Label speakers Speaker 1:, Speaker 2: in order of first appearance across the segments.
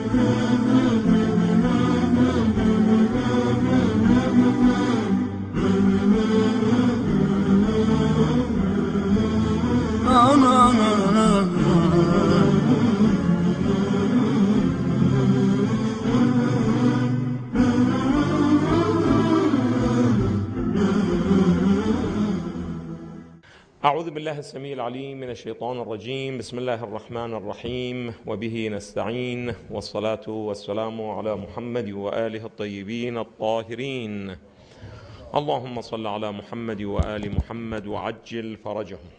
Speaker 1: أعوذ بالله السميع العليم من الشيطان الرجيم. بسم الله الرحمن الرحيم، وبه نستعين، والصلاة والسلام على محمد وآله الطيبين الطاهرين. اللهم صل على محمد وآل محمد وعجل فرجهم.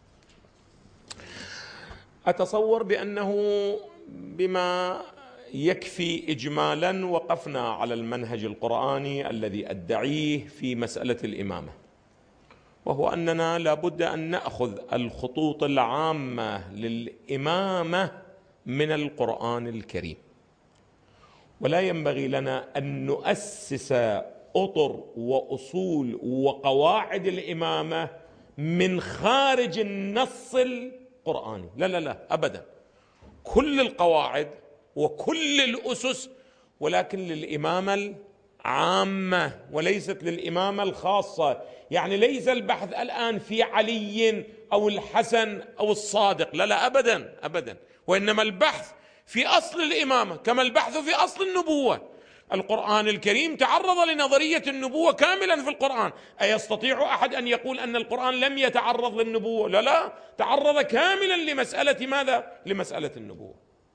Speaker 1: أتصور بأنه بما يكفي إجمالا وقفنا على المنهج القرآني الذي أدعيه في مسألة الإمامة، وهو أننا لابد أن نأخذ الخطوط العامة للإمامة من القرآن الكريم، ولا ينبغي لنا أن نؤسس أطر وأصول وقواعد الإمامة من خارج النص القرآني. لا لا لا أبدا، كل القواعد وكل الأسس، ولكن للإمامة العامة وليست للإمامة الخاصة. يعني ليس البحث الآن في علي أو الحسن أو الصادق، لا لا أبدا أبدا، وإنما البحث في أصل الإمامة كما البحث في أصل النبوة. القرآن الكريم تعرض لنظرية النبوة كاملا في القرآن. أيستطيع أحد أن يقول أن القرآن لم يتعرض للنبوة؟ لا لا، تعرض كاملا لمسألة ماذا؟ لمسألة النبوة.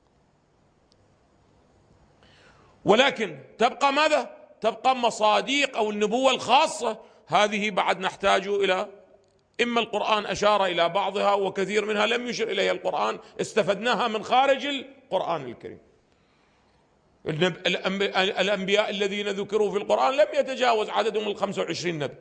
Speaker 1: ولكن تبقى ماذا؟ تبقى مصاديق أو النبوة الخاصة، هذه بعد نحتاج إلى، إما القرآن أشار إلى بعضها وكثير منها لم يشر إليها القرآن، استفدناها من خارج القرآن الكريم. الأنبياء الذين ذكروا في القرآن لم يتجاوز عددهم 25 نبي،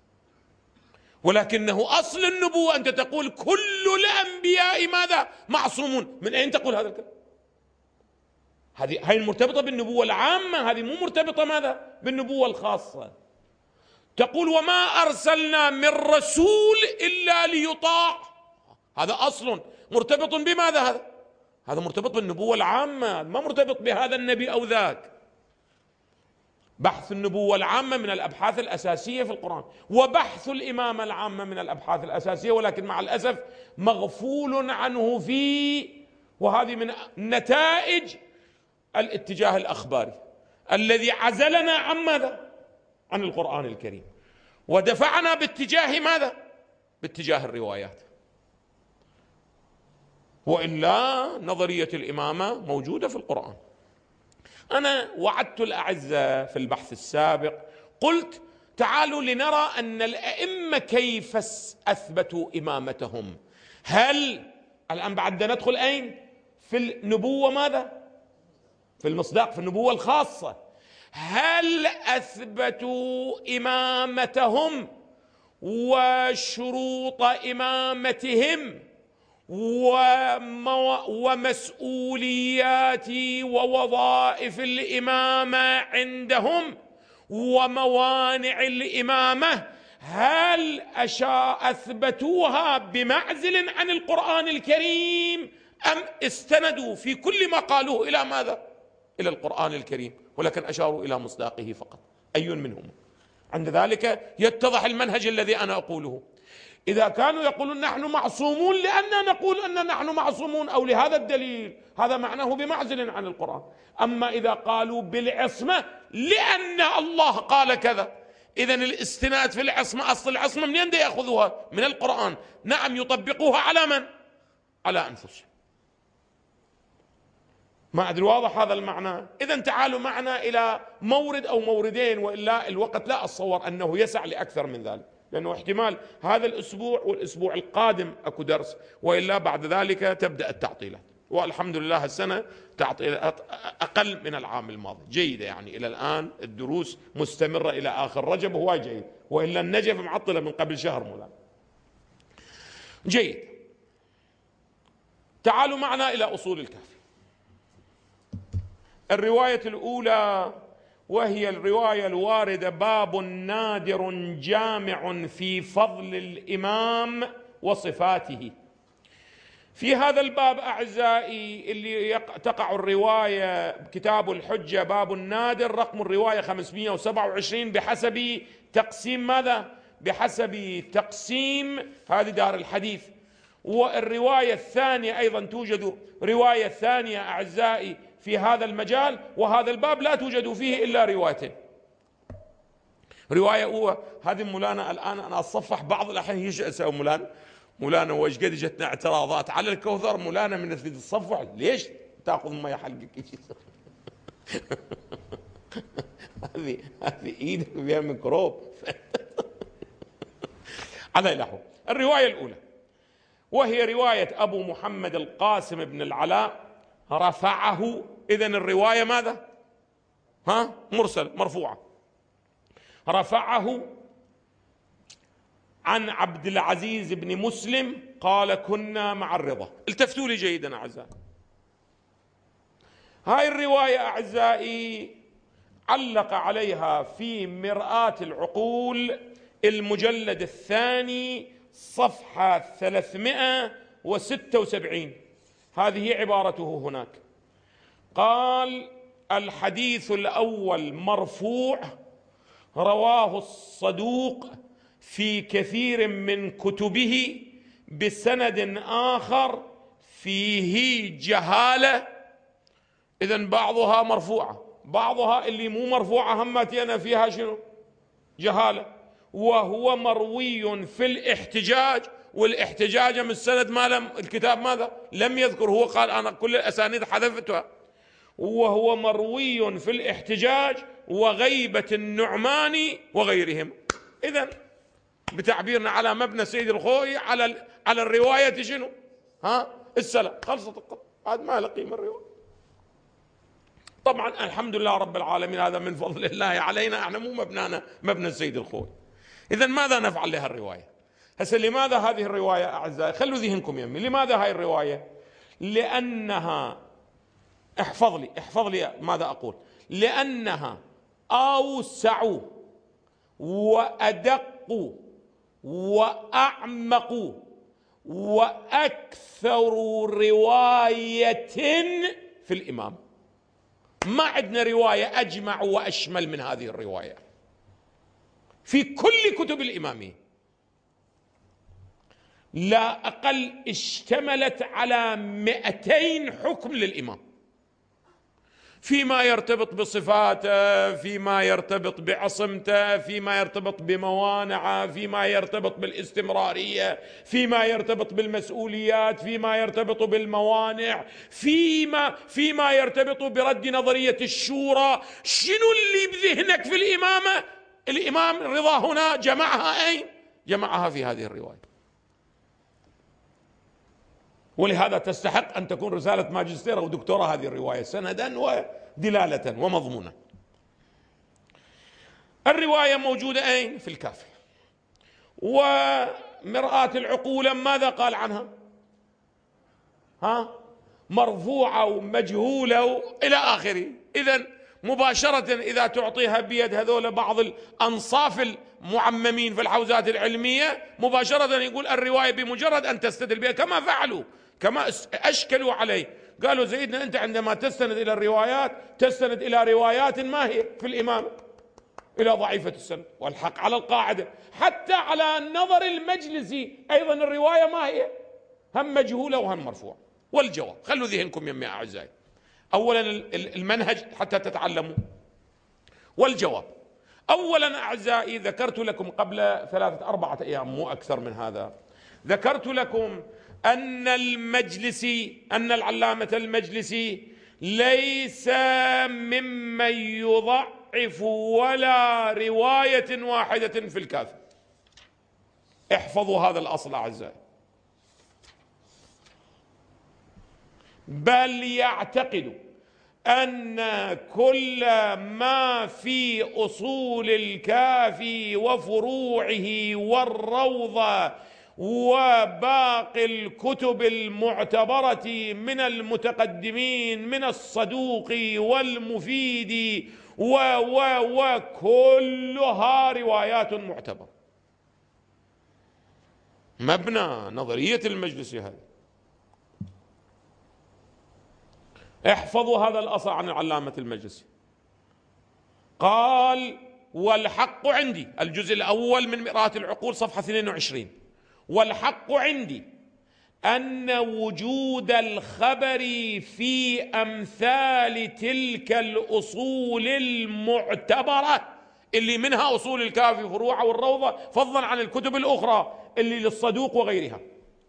Speaker 1: ولكنه أصل النبوة أنت تقول كل الأنبياء ماذا؟ معصومون. من أين تقول هذا الكلام؟ هذه المرتبطة بالنبوة العامة، هذه مو مرتبطة ماذا؟ بالنبوة الخاصة. تقول وما أرسلنا من رسول إلا ليطاع، هذا أصل مرتبط بماذا؟ هذا مرتبط بالنبوة العامة، ما مرتبط بهذا النبي أو ذاك. بحث النبوة العامة من الأبحاث الأساسية في القرآن، وبحث الإمامة العامة من الأبحاث الأساسية، ولكن مع الأسف مغفول عنه فيه. وهذه من نتائج الاتجاه الأخباري الذي عزلنا عن ماذا؟ عن القرآن الكريم، ودفعنا باتجاه ماذا؟ باتجاه الروايات. وإلا نظرية الإمامة موجودة في القرآن. أنا وعدت الأعزة في البحث السابق، قلت تعالوا لنرى أن الأئمة كيف أثبتوا إمامتهم. هل الآن بعد ندخل أين؟ في النبوة ماذا؟ في المصداق، في النبوة الخاصة. هل أثبتوا إمامتهم وشروط إمامتهم ومسؤوليات ووظائف الإمامة عندهم وموانع الإمامة؟ هل أثبتوها بمعزل عن القرآن الكريم، أم استندوا في كل ما قالوه إلى ماذا؟ إلى القرآن الكريم، ولكن أشاروا إلى مصداقه فقط؟ أي منهم؟ عند ذلك يتضح المنهج الذي أنا أقوله. إذا كانوا يقولون نحن معصومون لأننا نقول أن نحن معصومون أو لهذا الدليل، هذا معناه بمعزل عن القرآن. أما إذا قالوا بالعصمة لأن الله قال كذا، إذن الاستناد في العصمة، أصل العصمة من أين يأخذوها؟ من القرآن. نعم، يطبقوها على من؟ على أنفسهم. ما أدري واضح هذا المعنى؟ إذن تعالوا معنا إلى مورد أو موردين، وإلا الوقت لا أتصور أنه يسع لأكثر من ذلك، لأنه احتمال هذا الأسبوع والأسبوع القادم أكو درس، وإلا بعد ذلك تبدأ التعطيلات. والحمد لله السنة تعطيلات أقل من العام الماضي، جيدة يعني. إلى الآن الدروس مستمرة إلى آخر رجب، هو جيد، وإلا النجف معطلة من قبل شهر مولانا. جيد، تعالوا معنا إلى أصول الكافي. الرواية الأولى وهي الرواية الواردة باب نادر جامع في فضل الإمام وصفاته. في هذا الباب أعزائي اللي تقع الرواية كتاب الحجة باب النادر، رقم الرواية 527 بحسب تقسيم ماذا؟ بحسب تقسيم هذه دار الحديث. والرواية الثانية أيضا توجد رواية ثانية أعزائي في هذا المجال، وهذا الباب لا توجد فيه إلا روايتين. رواية أولى هذه مولانا الآن أنا أتصفح بعض الأحيان ايش أسوي مولانا وإيش قد جتنا اعتراضات على الكوثر، مولانا من التصفح ليش تأخذ مية حلقك هذه إيدك بها ميكروب على الأحوال. الرواية الأولى وهي رواية أبو محمد القاسم بن العلاء رفعه. إذن الرواية ماذا؟ مرسل مرفوعة. رفعه عن عبد العزيز بن مسلم قال كنا مع الرضا. التفتوا لي جيدا أعزائي، هاي الرواية أعزائي علق عليها في مرآة العقول المجلد الثاني صفحة 376. هذه عبارته هناك، قال الحديث الأول مرفوع رواه الصدوق في كثير من كتبه بسند آخر فيه جهالة. إذن بعضها مرفوعة، بعضها اللي مو مرفوعة همتنا فيها شنو؟ جهالة. وهو مروي في الاحتجاج، والاحتجاج من السند ما لم الكتاب ماذا؟ لم يذكر، هو قال أنا كل الأسانيد حذفتها. وهو مروي في الاحتجاج وغيبة النعماني وغيرهم. إذن بتعبيرنا على مبنى سيد الخوي على الرواية شنو؟ السلام. خلصت القضية، هذا ما له قيمة الرواية. طبعا الحمد لله رب العالمين، هذا من فضل الله علينا، احنا مو مبنانا مبنى السيد الخوي. إذا ماذا نفعل لها الرواية؟ هسه لماذا هذه الرواية أعزائي؟ خلوا ذهنكم يمي، لماذا هاي الرواية؟ لأنها احفظ لي ماذا أقول، لأنها أوسع وأدق وأعمق وأكثر رواية في الإمام. ما عندنا رواية أجمع وأشمل من هذه الرواية في كل كتب الإمامية، لا أقل اشتملت على 200 حكم للإمام فيما يرتبط بصفاته، فيما يرتبط بعصمته، فيما يرتبط بموانعه، فيما يرتبط بالاستمرارية، فيما يرتبط بالمسؤوليات، فيما يرتبط بالموانع، فيما يرتبط برد نظرية الشورى. شنو اللي بذهنك في الإمامة؟ الإمام الرضا هنا جمعها أين؟ جمعها في هذه الرواية. ولهذا تستحق أن تكون رسالة ماجستير أو دكتوراه هذه الرواية سندا ودلالة ومضمونا. الرواية موجودة أين؟ في الكافي. ومرآة العقول ماذا قال عنها؟ مرفوعة ومجهولة إلى آخره. إذن مباشرة إذا تعطيها بيد هذول بعض الأنصاف المعممين في الحوزات العلمية، مباشرة يقول الرواية بمجرد أن تستدل بها، كما فعلوا، كما أشكلوا عليه. قالوا سيدنا أنت عندما تستند إلى الروايات تستند إلى روايات ما هي في الإمام إلى ضعيفة السند. والحق على القاعدة حتى على النظر المجلسي أيضا الرواية ما هي؟ هم مجهولة وهم مرفوعة. والجواب خلوا ذهنكم يا أعزائي، أولا المنهج حتى تتعلموا. والجواب أولا أعزائي، ذكرت لكم قبل 3-4 أيام مو أكثر من هذا، ذكرت لكم أن العلامة المجلسي ليس ممن يضعف ولا رواية واحدة في الكافي. احفظوا هذا الأصل أعزائي. بل يعتقد أن كل ما في أصول الكافي وفروعه والروضة وباقي الكتب المعتبرة من المتقدمين من الصدوق والمفيد وكلها روايات معتبرة. مبنى نظرية المجلس هذا احفظوا هذا الأصل عن العلامة المجلسي. قال: والحق عندي، الجزء الأول من مرآة العقول صفحة 22: والحق عندي أن وجود الخبر في أمثال تلك الأصول المعتبرة اللي منها أصول الكافي فروعه والروضة، فضلا عن الكتب الأخرى اللي للصدوق وغيرها،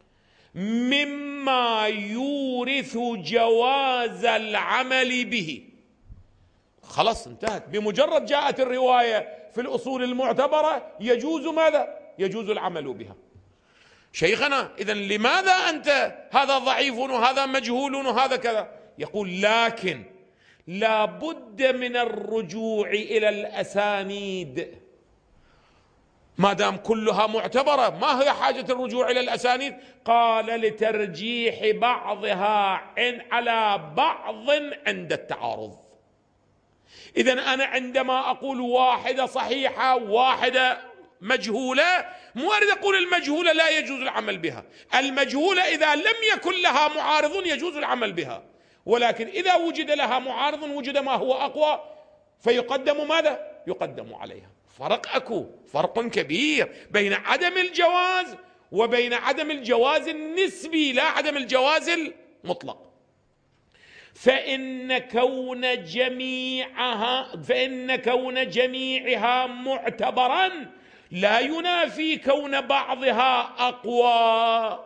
Speaker 1: مما يورث جواز العمل به. خلاص انتهت، بمجرد جاءت الرواية في الأصول المعتبرة يجوز ماذا؟ يجوز العمل بها. شيخنا إذن لماذا أنت هذا ضعيف وهذا مجهول وهذا كذا؟ يقول: لكن لا بد من الرجوع إلى الأسانيد، ما دام كلها معتبرة ما هي حاجة الرجوع إلى الأسانيد؟ قال: لترجيح بعضها على بعض عند التعارض. إذن أنا عندما أقول واحدة صحيحة واحدة مجهولة، مو أريد أقول المجهولة لا يجوز العمل بها، المجهولة إذا لم يكن لها معارض يجوز العمل بها، ولكن إذا وجد لها معارض وجد ما هو أقوى فيقدم ماذا؟ يقدم عليها. فرق كبير بين عدم الجواز وبين عدم الجواز النسبي، لا عدم الجواز المطلق. فإن كون جميعها معتبرا لا ينافي كون بعضها أقوى.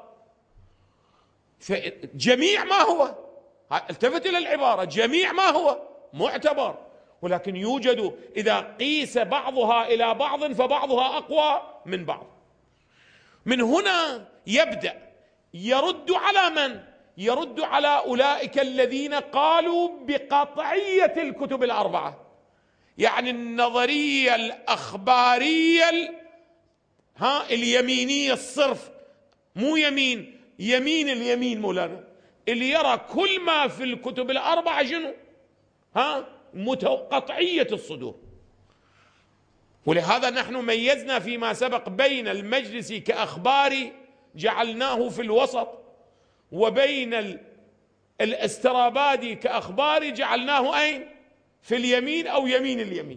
Speaker 1: جميع ما هو، التفت إلى العبارة، جميع ما هو معتبر، ولكن يوجد إذا قيس بعضها إلى بعض فبعضها أقوى من بعض. من هنا يبدأ يرد على من؟ يرد على أولئك الذين قالوا بقطعية الكتب الأربعة، يعني النظرية الأخبارية اليمينية الصرف، مو يمين اليمين مولانا، اللي يرى كل ما في الكتب الأربعة شنو؟ قطعية الصدور. ولهذا نحن ميزنا فيما سبق بين المجلسي كأخباري جعلناه في الوسط، وبين الاسترابادي كأخباري جعلناه أين؟ في اليمين أو يمين اليمين.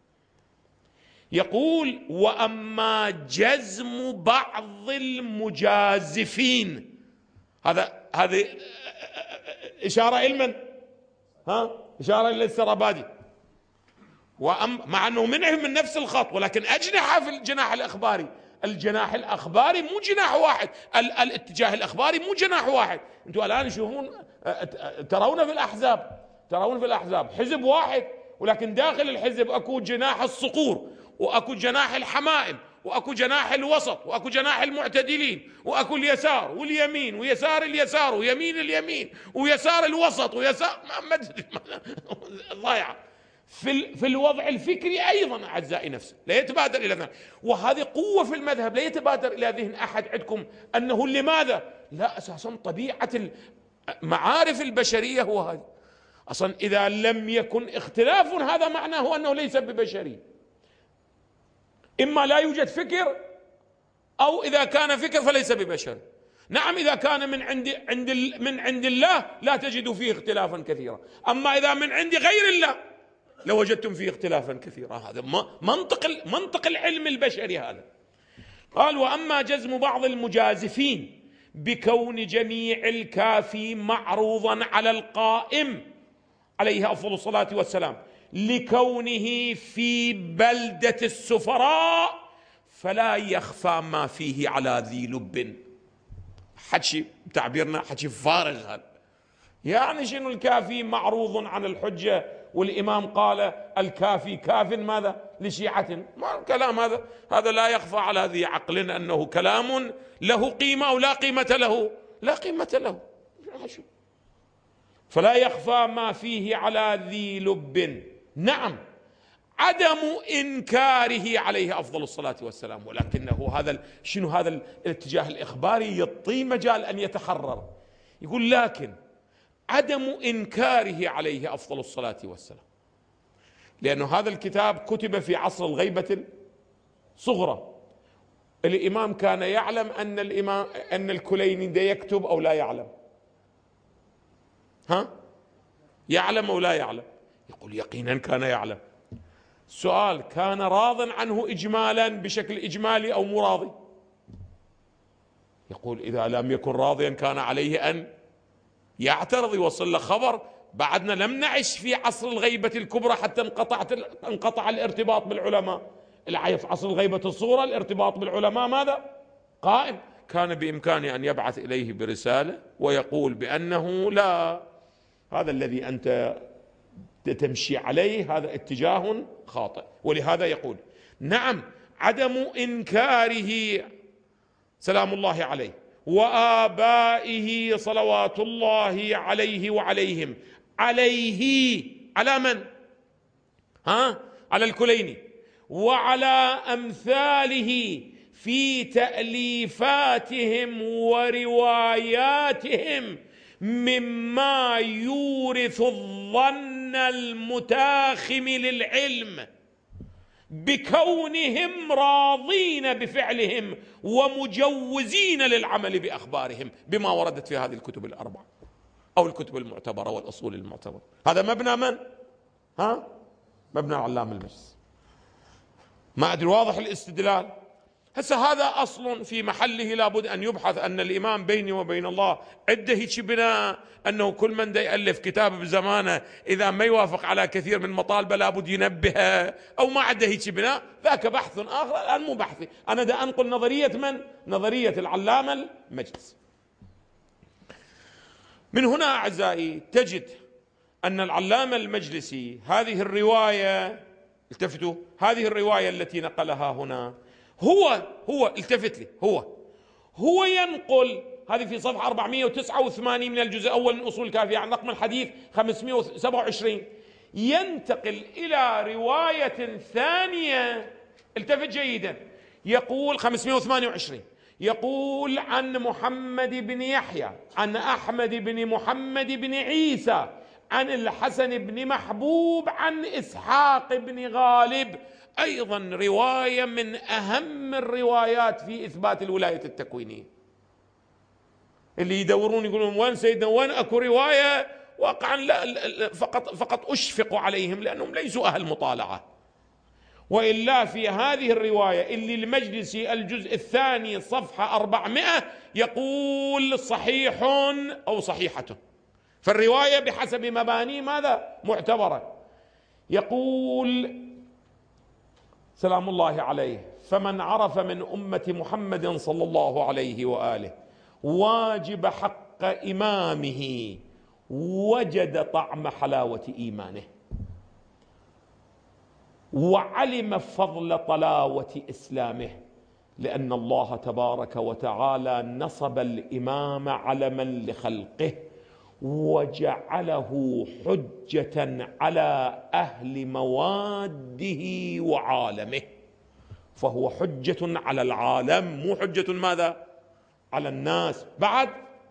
Speaker 1: يقول: وأما جزم بعض المجازفين، هذه إشارة إلى من؟ إشارة إلى الاسترابادي، مع أنه منعهم من نفس الخط ولكن أجنحة في الجناح الأخباري. الجناح الأخباري مو جناح واحد، الاتجاه الأخباري مو جناح واحد. أنتم الآن تشوفون ترون في الأحزاب حزب واحد، ولكن داخل الحزب أكو جناح الصقور، وأكو جناح الحمائم، وأكو جناح الوسط، وأكو جناح المعتدلين، وأكو اليسار واليمين ويسار اليسار ويمين اليمين ويسار الوسط ويسار ما أدري ضايعة. في الوضع الفكري أيضا أعزائي نفسه لا يتبادر إلى ذهن، وهذه قوة في المذهب لا يتبادر إلى ذهن أحد عندكم أنه لماذا؟ لا، أساسا طبيعة المعارف البشرية هو هذا أصلا. إذا لم يكن اختلاف هذا معناه أنه ليس ببشري، إما لا يوجد فكر، أو إذا كان فكر فليس ببشر. نعم، إذا كان من عند الله لا تجد فيه اختلافا كثيرا، أما إذا من عند غير الله لوجدتم فيه اختلافا كثيرا. هذا منطق العلم البشري هذا. قال: وأما جزم بعض المجازفين بكون جميع الكافي معروضا على القائم عليه أفضل الصلاة والسلام لكونه في بلدة السفراء فلا يخفى ما فيه على ذي لب. حكي تعبيرنا حكي فارغ هذا. يعني شنو الكافي معروض عن الحجة، والإمام قال الكافي كاف ماذا؟ لشيعة. ما الكلام هذا لا يخفى على ذي عقل أنه كلام له قيمة أو لا قيمة له، لا قيمة له. فلا يخفى ما فيه على ذي لب. نعم، عدم إنكاره عليه أفضل الصلاة والسلام، ولكنه هذا الاتجاه الإخباري يعطي مجال أن يتحرر. يقول: لكن عدم إنكاره عليه أفضل الصلاة والسلام، لأنه هذا الكتاب كتب في عصر الغيبة الصغرى. الإمام كان يعلم أن الكليني ده يكتب أو لا يعلم؟ يعلم أو لا يعلم؟ يقول يقينا كان يعلم. السؤال: كان راض عنه إجمالا بشكل إجمالي أو مو راضي؟ يقول إذا لم يكن راضيا كان عليه أن يعترض، يوصل له خبر. بعدنا لم نعش في عصر الغيبة الكبرى حتى انقطع الارتباط بالعلماء. العيف عصر الغيبة الصغرى، الارتباط بالعلماء ماذا؟ قائم. كان بإمكانه أن يبعث إليه برسالة ويقول بأنه لا، هذا الذي أنت تمشي عليه هذا اتجاه خاطئ. ولهذا يقول: نعم، عدم إنكاره سلام الله عليه وآبائه صلوات الله عليه وعليهم، عليه على من؟ على الكليني وعلى أمثاله في تأليفاتهم ورواياتهم مما يورث الظن المتاخم للعلم بكونهم راضين بفعلهم ومجوزين للعمل بأخبارهم بما وردت في هذه الكتب الأربعة أو الكتب المعتبرة والأصول المعتبرة. هذا مبنى من؟ مبنى علام المجلس. ما أدري واضح الاستدلال؟ هسه هذا أصل في محله لابد أن يبحث. أن الإمام بيني وبين الله عده هيك بناء أنه كل من دا يألف كتاب بزمانه إذا ما يوافق على كثير من مطالبه لابد ينبهه، أو ما عده هيك بناء، ذاك بحث آخر. الآن مو بحثي، أنا دا أنقل نظرية من؟ نظرية العلامة المجلس. من هنا أعزائي تجد أن العلامة المجلسي هذه الرواية، التفتوا، هذه الرواية التي نقلها هنا هو التفت لي، هو ينقل هذه في صفحة 489 من الجزء الأول من أصول الكافية عن رقم الحديث 527، ينتقل إلى رواية ثانية. التفت جيدا، يقول 528، يقول عن محمد بن يحيى عن أحمد بن محمد بن عيسى عن الحسن بن محبوب عن إسحاق بن غالب، أيضا رواية من أهم الروايات في إثبات الولاية التكوينية. اللي يدورون يقولون وين سيدنا، وين أكو رواية؟ واقعا لا، فقط أشفق عليهم لأنهم ليسوا أهل مطالعة. وإلا في هذه الرواية اللي المجلسي الجزء الثاني صفحة 400 يقول صحيح أو صحيحة، فالرواية بحسب مباني ماذا؟ معتبرة. يقول سلام الله عليه: فمن عرف من أمة محمد صلى الله عليه وآله واجب حق إمامه وجد طعم حلاوة إيمانه وعلم فضل طلاوة إسلامه، لأن الله تبارك وتعالى نصب الإمام علما لخلقه وجعله حجة على أهل مواده وعالمه، فهو حجة على العالم، مو حجة ماذا؟ على الناس. بعد: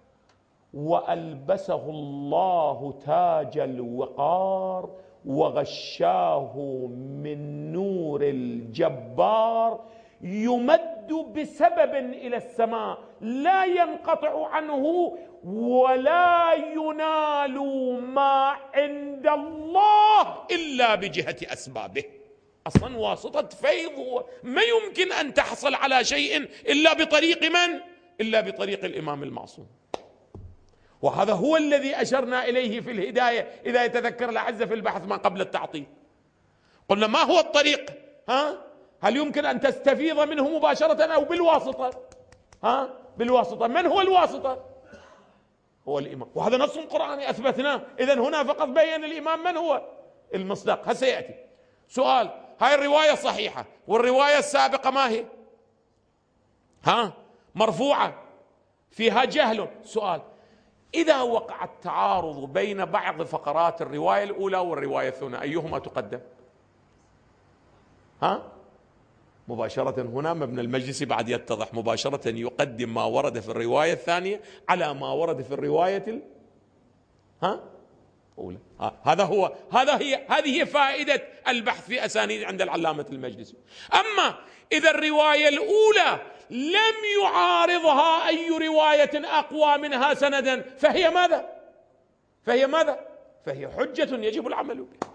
Speaker 1: وألبسه الله تاج الوقار وغشاه من نور الجبار يمد بسبب إلى السماء لا ينقطع عنه ولا ينال ما عند الله إلا بجهة أسبابه. أصلا واسطة فيض، ما يمكن أن تحصل على شيء إلا بطريق من؟ إلا بطريق الإمام المعصوم. وهذا هو الذي أشرنا إليه في الهداية إذا يتذكر الأعزة في البحث ما قبل التعطيل. قلنا ما هو الطريق؟ هل يمكن أن تستفيض منه مباشرة أو بالواسطة؟ بالواسطة. من هو الواسطة؟ هو الإمام، وهذا نص قرآني أثبتناه. إذن هنا فقط بين الإمام من هو المصداق. سيأتي سؤال: هاي الرواية صحيحة والرواية السابقة ما هي؟ مرفوعة فيها جهل. سؤال: إذا وقع التعارض بين بعض فقرات الرواية الأولى والرواية الثانية أيهما تقدم؟ مباشرة هنا مبنى المجلس بعد يتضح مباشرة يقدم ما ورد في الرواية الثانية على ما ورد في الرواية الأولى. هذه هي فائدة البحث في أسانيد عند العلامة المجلسي. أما إذا الرواية الأولى لم يعارضها أي رواية أقوى منها سندا فهي ماذا؟ فهي حجة يجب العمل بها.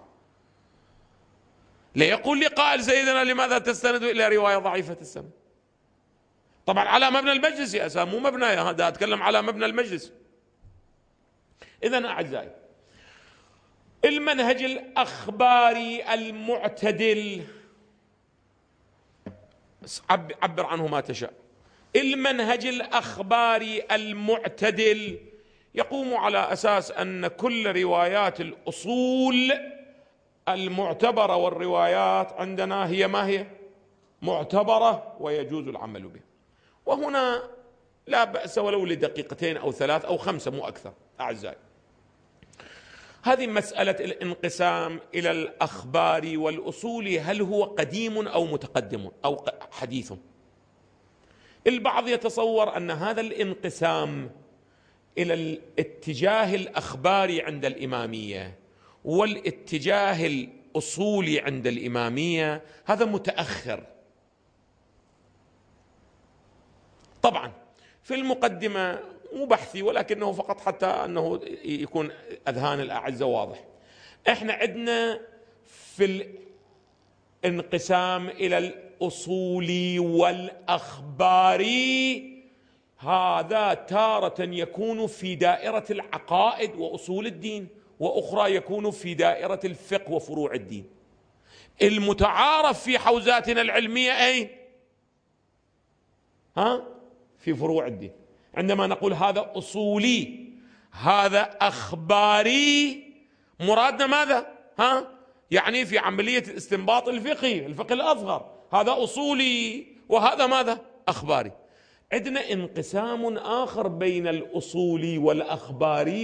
Speaker 1: ليقول لي قائل سيدنا لماذا تستند إلى رواية ضعيفة السند؟ طبعا على مبنى المجلس يا أسامة، مو مبنى هذا، أتكلم على مبنى المجلس. إذن أعزائي، المنهج الأخباري المعتدل، عبر عنه ما تشاء، المنهج الأخباري المعتدل يقوم على أساس أن كل روايات الأصول المعتبرة والروايات عندنا هي ما هي؟ معتبرة ويجوز العمل بها. وهنا لا بأس ولو لدقيقتين أو 3 أو 5 مو أكثر. أعزائي، هذه مسألة الانقسام إلى الأخبار والأصول هل هو قديم أو متقدم أو حديث؟ البعض يتصور أن هذا الانقسام إلى الاتجاه الأخباري عند الإمامية والاتجاه الأصولي عند الإمامية هذا متأخر. طبعا في المقدمة مو بحثي ولكنه فقط حتى أنه يكون أذهان الأعزة واضح. احنا عندنا في الانقسام إلى الأصولي والأخباري هذا تارة يكون في دائرة العقائد وأصول الدين، وأخرى يكون في دائرة الفقه وفروع الدين. المتعارف في حوزاتنا العلمية أين؟ في فروع الدين. عندما نقول هذا أصولي هذا أخباري مرادنا ماذا؟ يعني في عملية الاستنباط الفقهي، الفقه الأصغر، هذا أصولي وهذا ماذا؟ أخباري. عندنا انقسام آخر بين الأصولي والأخباري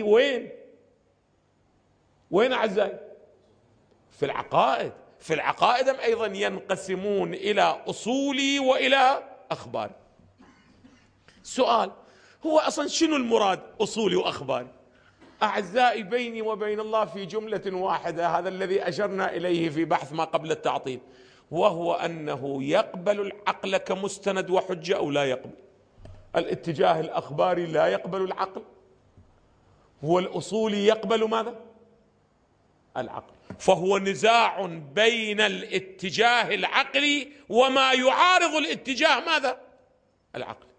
Speaker 1: وين أعزائي؟ في العقائد. في العقائد أيضا ينقسمون إلى أصولي وإلى أخباري. السؤال هو أصلا شنو المراد أصولي وأخباري؟ أعزائي، بيني وبين الله في جملة واحدة، هذا الذي أشرنا إليه في بحث ما قبل التعطيل، وهو أنه يقبل العقل كمستند وحجة أو لا يقبل. الاتجاه الأخباري لا يقبل العقل، هو الأصولي يقبل ماذا؟ العقل. فهو نزاع بين الاتجاه العقلي وما يعارض الاتجاه ماذا؟ العقل.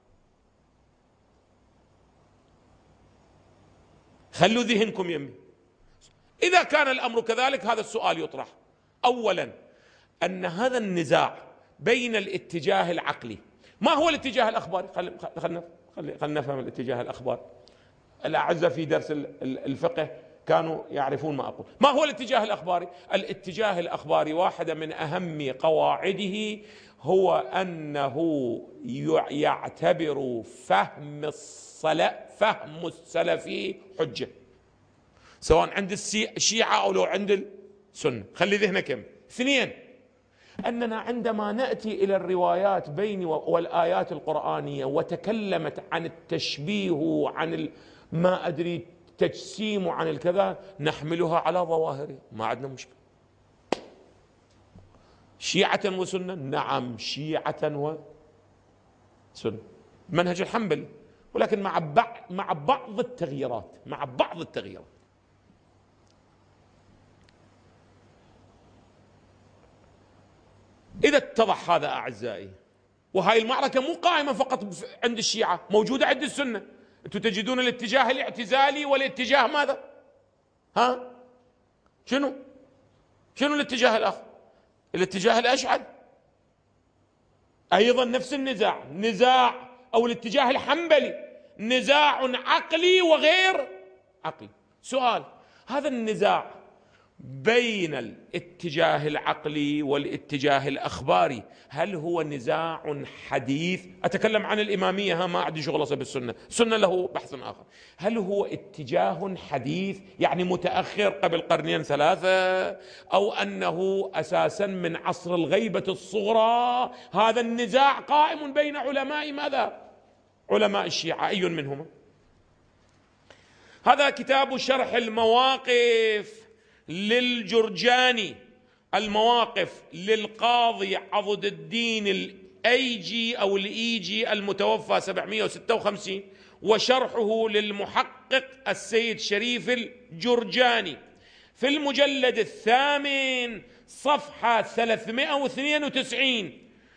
Speaker 1: خلوا ذهنكم يمي. إذا كان الأمر كذلك هذا السؤال يطرح. أولا، أن هذا النزاع بين الاتجاه العقلي، ما هو الاتجاه الأخباري؟ خلينا نفهم الاتجاه الأخباري. الأعزة في درس الفقه كانوا يعرفون ما أقول. ما هو الاتجاه الأخباري؟ الاتجاه الأخباري واحدة من أهم قواعده هو أنه يعتبر فهم السلفي حجة، سواء عند الشيعة أو لو عند السنة. خلي ذهنك يم. 2، أننا عندما نأتي إلى الروايات بين والآيات القرآنية وتكلمت عن التشبيه وعن ما أدري تجسيم وعن الكذا، نحملها على ظواهرها، ما عندنا مشكلة. شيعة وسنة، نعم، شيعة وسنة، منهج الحنبلي، ولكن مع بعض التغييرات، إذا اتضح هذا أعزائي، وهاي المعركة مو قائمة فقط عند الشيعة، موجودة عند السنة. أنتم تجدون الاتجاه الاعتزالي والاتجاه ماذا؟ شنو الاتجاه الآخر؟ الاتجاه الأشعري أيضا نفس النزاع، أو الاتجاه الحنبلي، نزاع عقلي وغير عقلي. سؤال، هذا النزاع بين الاتجاه العقلي والاتجاه الأخباري هل هو نزاع حديث؟ أتكلم عن الإمامية، ما عندي شغل بالسنة، السنة له بحث آخر. هل هو اتجاه حديث يعني متأخر قبل 2-3 قرون، أو أنه أساسا من عصر الغيبة الصغرى؟ هذا النزاع قائم بين علماء ماذا؟ علماء الشيعة. أي منهما؟ هذا كتاب شرح المواقف للجرجاني، المواقف للقاضي عضد الدين الأيجي أو الإيجي المتوفى 756، وشرحه للمحقق السيد شريف الجرجاني. في المجلد 8 صفحة 392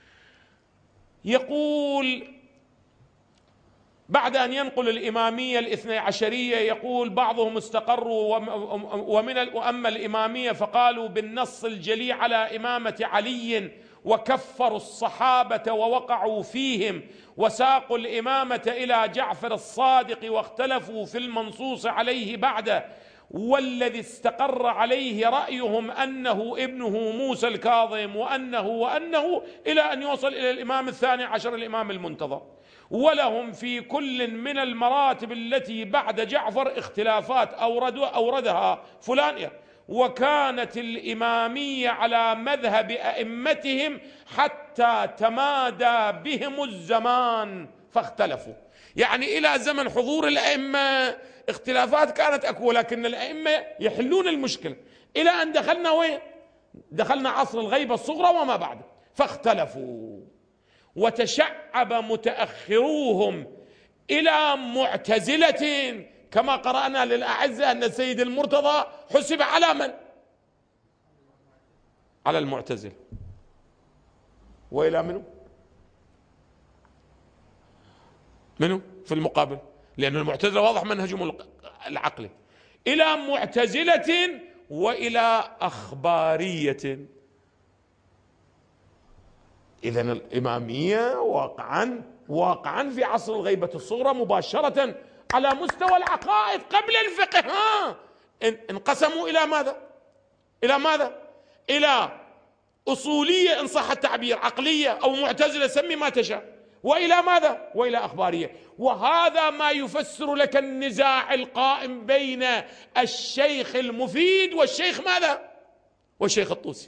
Speaker 1: يقول بعد أن ينقل الإمامية الاثني عشرية يقول بعضهم استقروا وأما الإمامية فقالوا بالنص الجلي على إمامة علي وكفروا الصحابة ووقعوا فيهم وساقوا الإمامة إلى جعفر الصادق واختلفوا في المنصوص عليه بعده، والذي استقر عليه رأيهم أنه ابنه موسى الكاظم وأنه إلى أن يوصل إلى الإمام الثاني عشر الإمام المنتظر. ولهم في كل من المراتب التي بعد جعفر اختلافات أوردها فلان، وكانت الإمامية على مذهب أئمتهم حتى تمادى بهم الزمان فاختلفوا. يعني إلى زمن حضور الأئمة اختلافات كانت أكو، لكن الأئمة يحلون المشكلة، إلى أن دخلنا وين؟ دخلنا عصر الغيبة الصغرى وما بعد فاختلفوا، وتشعب متأخروهم إلى معتزلة، كما قرأنا للأعزة أن السيد المرتضى حسب على من؟ على المعتزل. وإلى منه في المقابل، لأن المعتزلة واضح منهجهم العقلي، إلى معتزلة وإلى أخبارية. إذن الإمامية واقعا في عصر الغيبة الصغرى مباشرة على مستوى العقائد قبل الفقه انقسموا إلى ماذا؟ إلى أصولية إن صح التعبير، عقلية أو معتزلة، سمي ما تشاء، وإلى ماذا؟ وإلى أخبارية. وهذا ما يفسر لك النزاع القائم بين الشيخ المفيد والشيخ ماذا؟ والشيخ الطوسي.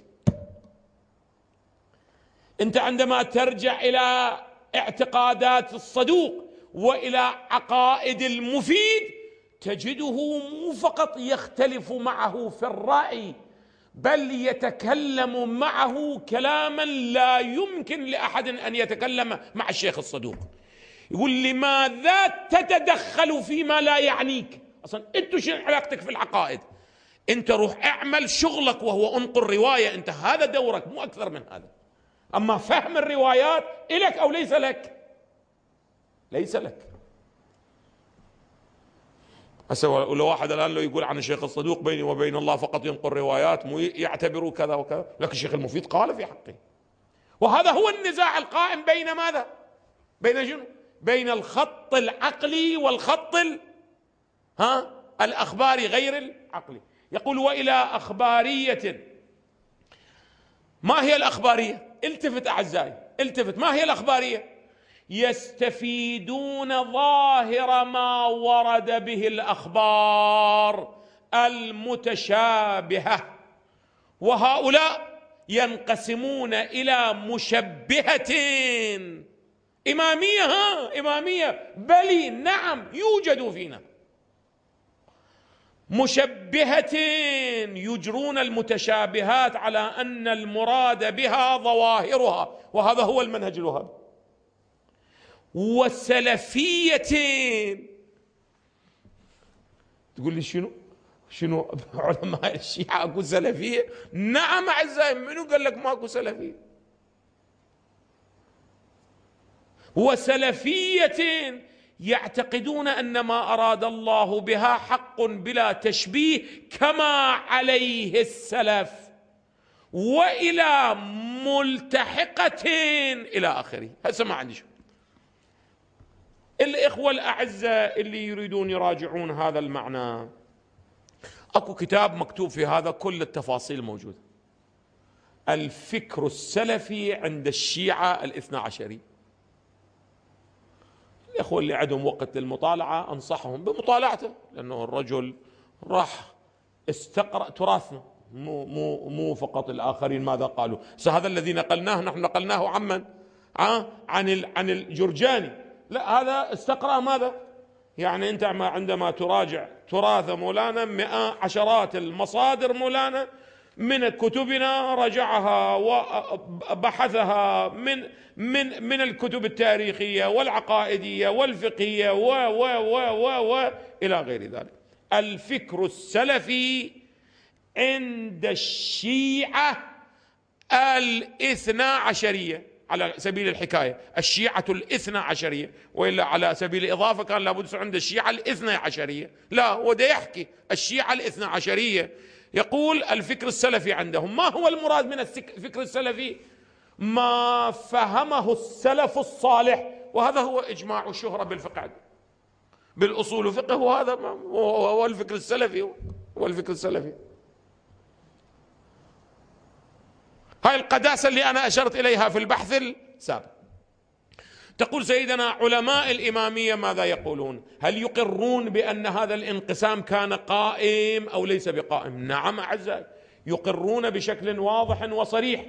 Speaker 1: أنت عندما ترجع إلى اعتقادات الصدوق وإلى عقائد المفيد تجده مو فقط يختلف معه في الرأي، بل يتكلم معه كلاما لا يمكن لأحد أن يتكلم مع الشيخ الصدوق. يقول لماذا تتدخل فيما لا يعنيك؟ أصلا أنت شو علاقتك في العقائد؟ أنت روح اعمل شغلك وهو انقل رواية، أنت هذا دورك مو أكثر من هذا. أما فهم الروايات إلك أو ليس لك؟ ليس لك. لو واحد الآن لو يقول عن الشيخ الصدوق بيني وبين الله فقط ينقل روايات، مو يعتبروا كذا وكذا، لكن الشيخ المفيد قال في حقه. وهذا هو النزاع القائم بين ماذا؟ بين شنو؟ بين الخط العقلي والخط الأخباري غير العقلي. يقول وإلى أخبارية. ما هي الأخبارية؟ التفت أعزائي، التفت. ما هي الأخبارية؟ يستفيدون ظاهر ما ورد به الأخبار المتشابهة، وهؤلاء ينقسمون إلى مشبهة. إمامية بلي نعم يوجد فينا مشبهة يجرون المتشابهات على أن المراد بها ظواهرها، وهذا هو المنهج الوهابي. وسلفية، تقول لي شنو علماء الشيعة اكو سلفية؟ نعم أعزائي، منو قال لك ماكو سلفية؟ وسلفية يعتقدون أن ما أراد الله بها حق بلا تشبيه كما عليه السلف، وإلى ملتحقة إلى آخره. هسه ما عندي شو. الإخوة الأعزاء اللي يريدون يراجعون هذا المعنى، أكو كتاب مكتوب في هذا كل التفاصيل موجودة، الفكر السلفي عند الشيعة الاثنى عشري. الإخوة اللي عندهم وقت للمطالعة أنصحهم بمطالعته، لأنه الرجل راح استقرأ تراثنا، مو فقط الآخرين ماذا قالوا. هذا الذي نقلناه نحن نقلناه عمن؟ عن الجرجاني، لا هذا استقرأ ماذا؟ يعني أنت عندما تراجع تراث مولانا عشرات المصادر مولانا من كتبنا رجعها وبحثها من الكتب التاريخية والعقائدية والفقهية و إلى غير ذلك. الفكر السلفي عند الشيعة الاثنا عشرية على سبيل الحكاية، الشيعة الاثنا عشرية، وإلا على سبيل الإضافة كان لابد يصير عند الشيعة الاثنى عشرية. لا، هو ده يحكي الشيعة الاثنى عشرية. يقول الفكر السلفي عندهم. ما هو المراد من الفكر السلفي؟ ما فهمه السلف الصالح، وهذا هو إجماع الشهرة بالفقه بالأصول وفقه، وهذا هو الفكر السلفي، هو الفكر السلفي. هاي القداسة اللي أنا أشرت إليها في البحث السابق. تقول سيدنا علماء الإمامية ماذا يقولون؟ هل يقرون بأن هذا الانقسام كان قائم أو ليس بقائم؟ نعم أعزائي، يقرون بشكل واضح وصريح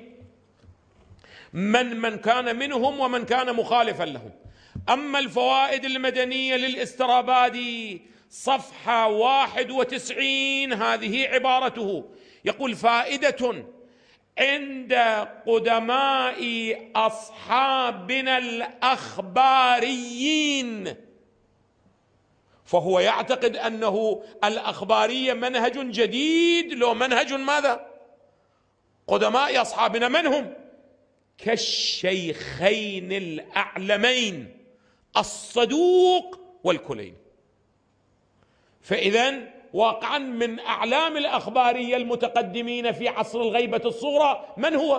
Speaker 1: من كان منهم ومن كان مخالفا لهم. أما الفوائد المدنية للاسترابادي صفحة 91، هذه عبارته، يقول: فائدة عند قدماء أصحابنا الأخباريين. فهو يعتقد أنه الأخبارية منهج جديد، لو منهج ماذا؟ قدماء أصحابنا من هم؟ كالشيخين الأعلمين الصدوق والكليني. فإذن واقعا من أعلام الأخبارية المتقدمين في عصر الغيبة الصغرى من هو؟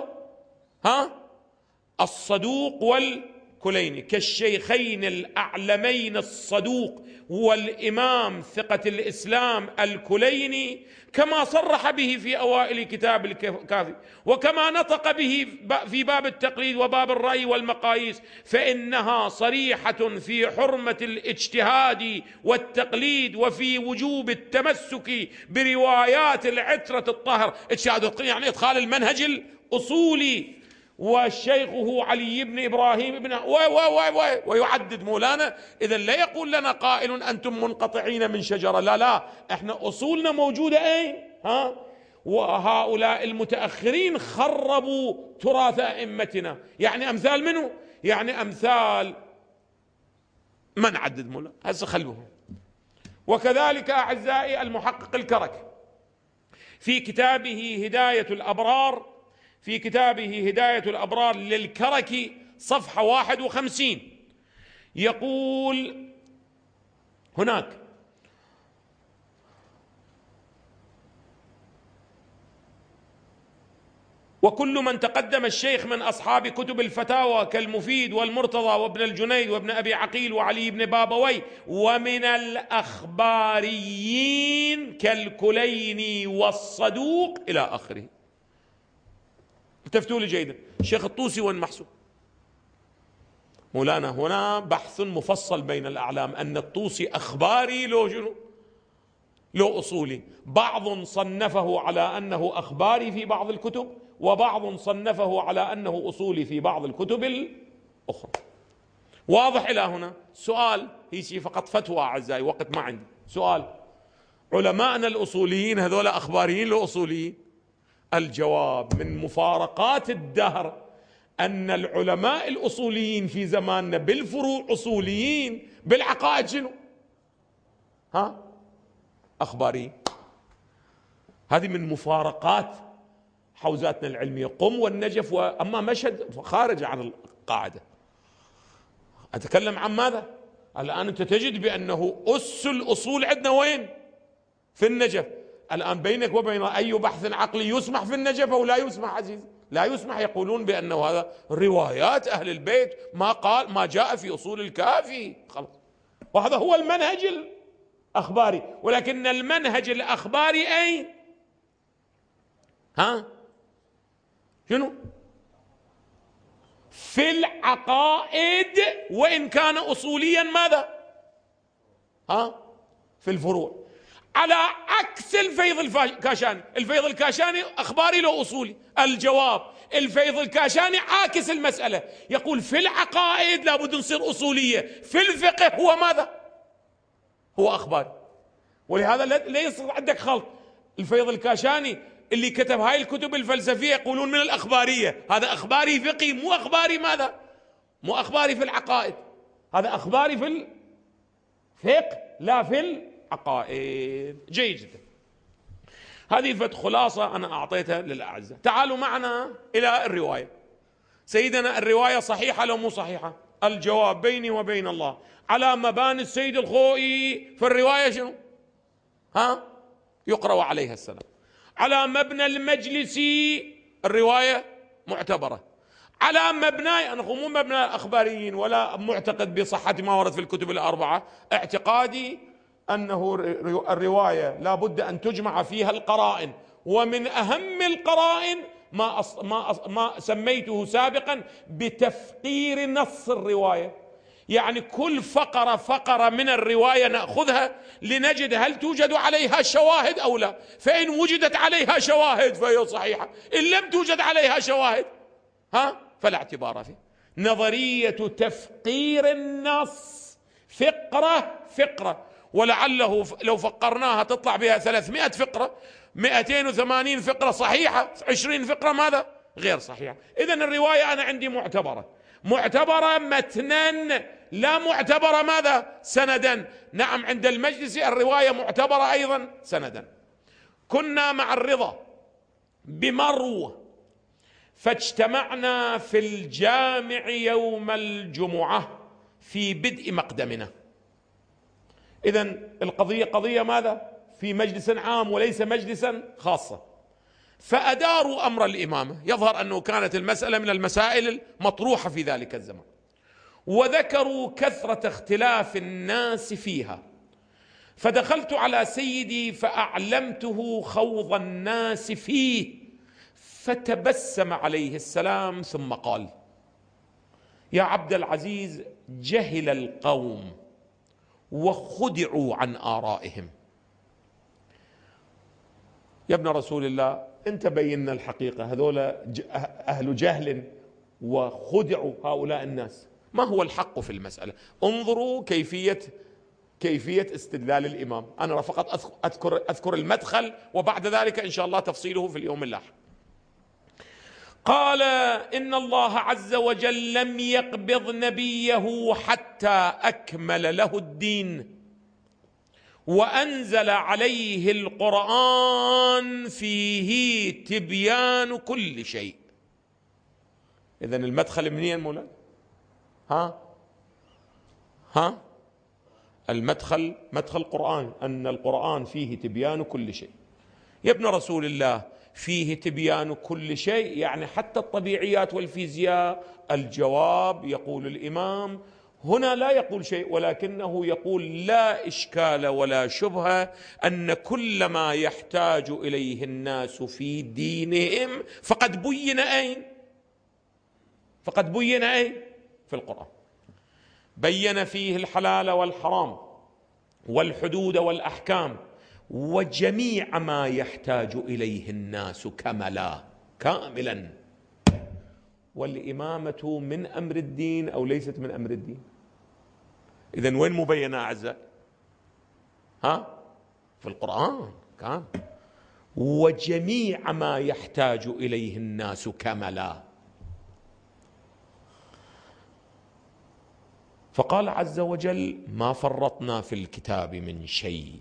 Speaker 1: الصدوق والكليني، كالشيخين الأعلمين الصدوق والإمام ثقة الإسلام الكليني، كما صرح به في أوائل كتاب الكافي، وكما نطق به في باب التقليد وباب الرأي والمقاييس، فإنها صريحة في حرمة الاجتهاد والتقليد وفي وجوب التمسك بروايات العترة الطاهرة. اجتهاد يعني إدخال المنهج الأصولي. وشيخه علي بن إبراهيم بن ويعدد مولانا. إذا لا يقول لنا قائل أنتم منقطعين من شجرة، لا، احنا أصولنا موجودة أين؟ وهؤلاء المتأخرين خربوا تراث أئمتنا. يعني أمثال منه؟ يعني أمثال ما نعدد مولانا، هسه خلوهم. وكذلك أعزائي المحقق الكركي في كتابه هداية الأبرار، في كتابه هداية الأبرار للكركي صفحة 51، يقول هناك: وكل من تقدم الشيخ من أصحاب كتب الفتاوى كالمفيد والمرتضى وابن الجنيد وابن أبي عقيل وعلي بن بابوي، ومن الأخباريين كالكليني والصدوق إلى آخره. التفتوا لي جيدا، الشيخ الطوسي وين محسوب؟ مولانا هنا بحث مفصل بين الأعلام أن الطوسي أخباري لو شنو؟ لو أصولي. بعض صنفه على أنه أخباري في بعض الكتب، وبعض صنفه على أنه أصولي في بعض الكتب الأخرى. واضح إلى هنا؟ سؤال، هي فقط فتوى أعزائي، وقت ما عندي. سؤال: علماءنا الأصوليين هذول أخباريين لو أصوليين؟ الجواب: من مفارقات الدهر أن العلماء الأصوليين في زماننا بالفروع أصوليين، بالعقائد شنو؟ أخباريين. هذه من مفارقات حوزاتنا العلمية، قم والنجف. أما مشهد خارج عن القاعدة. أتكلم عن ماذا؟ الآن أنت تجد بأنه أس الأصول عندنا وين؟ في النجف. الآن بينك وبين أي بحث عقلي يسمح في النجف أو لا يسمح عزيز؟ لا يسمح. يقولون بأنه هذا روايات أهل البيت، ما جاء في أصول الكافي خلاص. وهذا هو المنهج الأخباري. ولكن المنهج الأخباري أين؟ شنو؟ في العقائد، وإن كان أصوليا ماذا؟ في الفروع. على عكس الفيض الكاشاني. الفيض الكاشاني أخباري لو أصولي؟ الجواب: الفيض الكاشاني عاكس المسألة، يقول في العقائد لابد نصير أصولية، في الفقه هو ماذا؟ هو أخباري. ولهذا لا يصير عندك خلط. الفيض الكاشاني اللي كتب هاي الكتب الفلسفية يقولون من الأخبارية، هذا أخباري فقهي، مو أخباري ماذا؟ مو أخباري في العقائد، هذا أخباري في الفقه لا في العقائد. جيد جدا. هذه فد خلاصة أنا أعطيتها للأعزاء. تعالوا معنا إلى الرواية. سيدنا الرواية صحيحة لو مو صحيحة؟ الجواب بيني وبين الله. على مباني السيد الخوئي في الرواية شنو؟ يقرأ عليها السلام. على مبنى المجلسي الرواية معتبرة. على مبناي أنا مو مبنى الأخباريين ولا معتقد بصحة ما ورد في الكتب الأربعة، اعتقادي أنه الرواية لا بد أن تجمع فيها القرائن، ومن أهم القرائن ما سميته سابقا بتفقير نص الرواية. يعني كل فقرة من الرواية نأخذها لنجد هل توجد عليها شواهد أو لا، فإن وجدت عليها شواهد فهي صحيحة، إن لم توجد عليها شواهد فلا اعتبار فيه. نظرية تفقير النص فقرة، ولعله لو فقرناها تطلع بها 300 فقرة، 280 فقرة صحيحة، 20 فقرة ماذا؟ غير صحيحة. إذن الرواية أنا عندي معتبرة متنا، لا معتبرة ماذا؟ سندا. نعم، عند المجلس الرواية معتبرة أيضا سندا. كنا مع الرضا بمروة، فاجتمعنا في الجامع يوم الجمعة في بدء مقدمنا. إذن القضية قضية ماذا؟ في مجلس عام وليس مجلسا خاصا. فأداروا أمر الإمامة، يظهر أنه كانت المسألة من المسائل المطروحة في ذلك الزمان، وذكروا كثرة اختلاف الناس فيها. فدخلت على سيدي فأعلمته خوض الناس فيه، فتبسم عليه السلام ثم قال: يا عبد العزيز، جهل القوم وخدعوا عن آرائهم. يا ابن رسول الله، انت بينا الحقيقة، هذول أهل جهل وخدعوا هؤلاء الناس. ما هو الحق في المسألة؟ انظروا كيفية استدلال الإمام. أنا فقط أذكر المدخل، وبعد ذلك إن شاء الله تفصيله في اليوم اللاحق. قال: إن الله عز وجل لم يقبض نبيه حتى أكمل له الدين، وأنزل عليه القرآن فيه تبيان كل شيء. إذن المدخل منين مولانا؟ المدخل مدخل القرآن، أن القرآن فيه تبيان كل شيء. يا ابن رسول الله، فيه تبيان كل شيء يعني حتى الطبيعيات والفيزياء؟ الجواب، يقول الإمام هنا لا يقول شيء، ولكنه يقول لا إشكال ولا شبهة أن كل ما يحتاج إليه الناس في دينهم فقد بين أين؟ في القرآن. بين فيه الحلال والحرام والحدود والأحكام وجميع ما يحتاج إليه الناس كاملا. والإمامة من أمر الدين أو ليست من أمر الدين؟ إذن وين مبينة أعزائي؟ في القرآن كان وجميع ما يحتاج إليه الناس كملا. فقال عز وجل: ما فرطنا في الكتاب من شيء.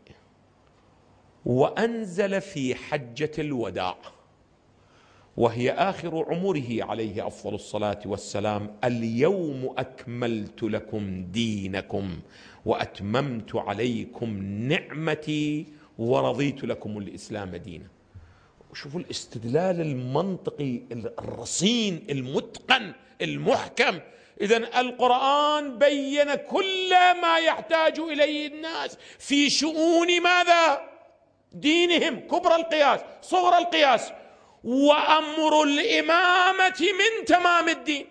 Speaker 1: وأنزل في حجة الوداع، وهي آخر عمره عليه أفضل الصلاة والسلام: اليوم أكملت لكم دينكم وأتممت عليكم نعمتي ورضيت لكم الإسلام دينا. شوفوا الاستدلال المنطقي الرصين المتقن المحكم. إذن القرآن بين كل ما يحتاج إليه الناس في شؤون ماذا؟ دينهم، كبر القياس صغر القياس. وأمر الإمامة من تمام الدين.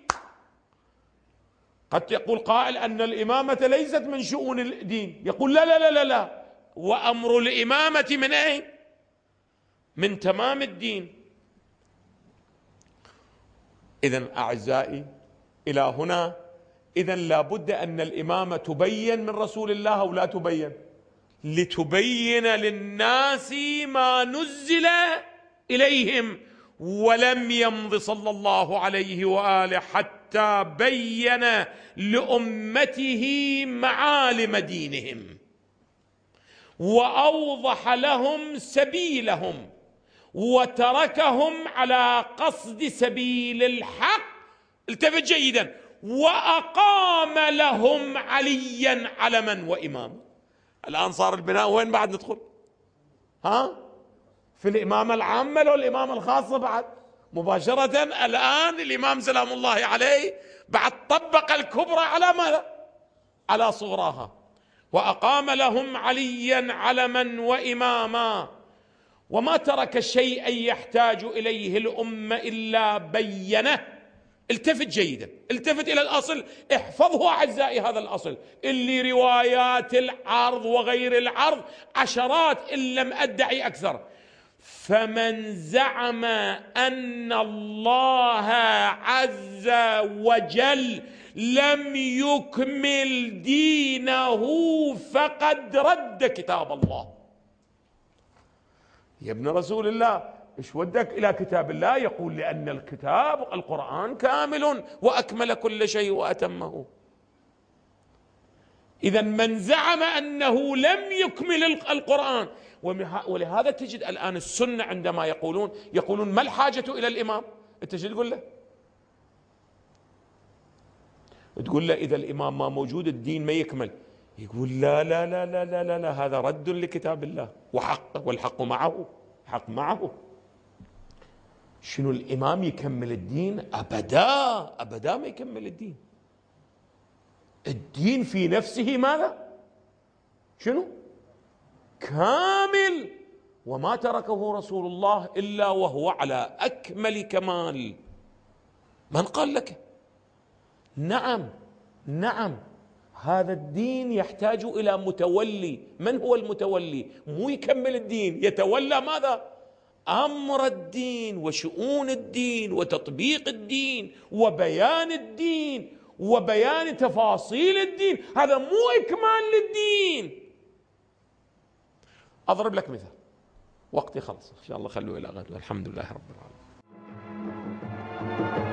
Speaker 1: قد يقول قائل أن الإمامة ليست من شؤون الدين، يقول لا لا لا لا، وأمر الإمامة من أين؟ من تمام الدين. إذن أعزائي إلى هنا، إذن لابد أن الإمامة تبين من رسول الله أو لا تبين؟ لتبين للناس ما نزل إليهم. ولم يمض صلى الله عليه وآله حتى بين لأمته معالم دينهم وأوضح لهم سبيلهم وتركهم على قصد سبيل الحق. التفت جيدا: وأقام لهم عليا علما وإماما. الآن صار البناء وين بعد ندخل؟ في الإمامة العامة لو الإمامة الخاصة؟ بعد مباشرة الآن الإمام سلام الله عليه بعد طبق الكبرى على ماذا؟ على صغراها. وأقام لهم عليا علما وإماما وما ترك شيئا يحتاج إليه الأمة إلا بينه. التفت جيدا، التفت إلى الأصل، احفظه أعزائي هذا الأصل اللي روايات العرض وغير العرض عشرات إن لم أدعي أكثر. فمن زعم أن الله عز وجل لم يكمل دينه فقد رد كتاب الله. يا ابن رسول الله، ايش ودك الى كتاب الله؟ يقول: لان الكتاب القرآن كامل واكمل كل شيء واتمه. اذا من زعم انه لم يكمل القرآن، ولهذا تجد الان السنة عندما يقولون ما الحاجة الى الامام؟ انت شو تقول له؟ تقول له اذا الامام ما موجود الدين ما يكمل. يقول: لا لا لا لا لا لا, لا هذا رد لكتاب الله وحقه، والحق معه، حق معه. شنو الإمام يكمل الدين؟ أبدا أبدا ما يكمل الدين. الدين في نفسه ماذا؟ شنو؟ كامل. وما تركه رسول الله إلا وهو على أكمل كمال. من قال لك؟ نعم نعم، هذا الدين يحتاج إلى متولي. من هو المتولي؟ مو يكمل الدين، يتولى ماذا؟ أمر الدين وشؤون الدين وتطبيق الدين وبيان الدين وبيان تفاصيل الدين. هذا مو إكمال للدين. أضرب لك مثال، وقتي خلص إن شاء الله، خلوه إلى غد، والحمد لله رب العالمين.